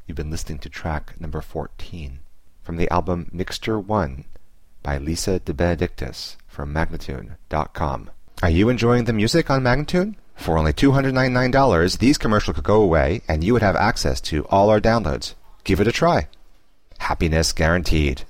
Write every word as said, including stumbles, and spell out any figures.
You've been listening to track number fourteen from the album Mixture one by Lisa De Benedictis from Magnatune dot com. Are you enjoying the music on Magnatune? For only two hundred ninety-nine dollars, these commercials could go away and you would have access to all our downloads. Give it a try. Happiness guaranteed.